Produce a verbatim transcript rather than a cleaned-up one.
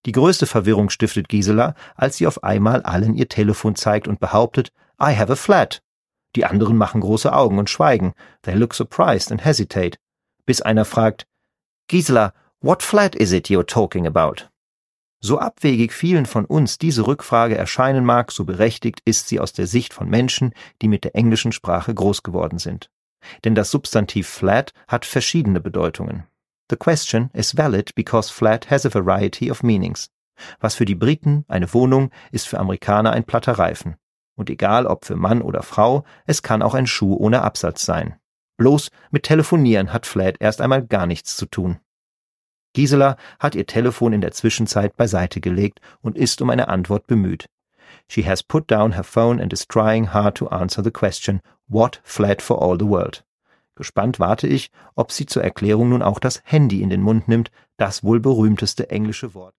Die größte Verwirrung stiftet Gisela, als sie auf einmal allen ihr Telefon zeigt und behauptet, I have a flat. Die anderen machen große Augen und schweigen. They look surprised and hesitate. Bis einer fragt, Gisela, what flat is it you're talking about? So abwegig vielen von uns diese Rückfrage erscheinen mag, so berechtigt ist sie aus der Sicht von Menschen, die mit der englischen Sprache groß geworden sind. Denn das Substantiv flat hat verschiedene Bedeutungen. The question is valid because flat has a variety of meanings. Was für die Briten eine Wohnung ist für Amerikaner ein platter Reifen. Und egal ob für Mann oder Frau, es kann auch ein Schuh ohne Absatz sein. Bloß mit Telefonieren hat flat erst einmal gar nichts zu tun. Gisela hat ihr Telefon in der Zwischenzeit beiseite gelegt und ist um eine Antwort bemüht. She has put down her phone and is trying hard to answer the question, what flat for all the world? Gespannt warte ich, ob sie zur Erklärung nun auch das Handy in den Mund nimmt, das wohl berühmteste englische Wort.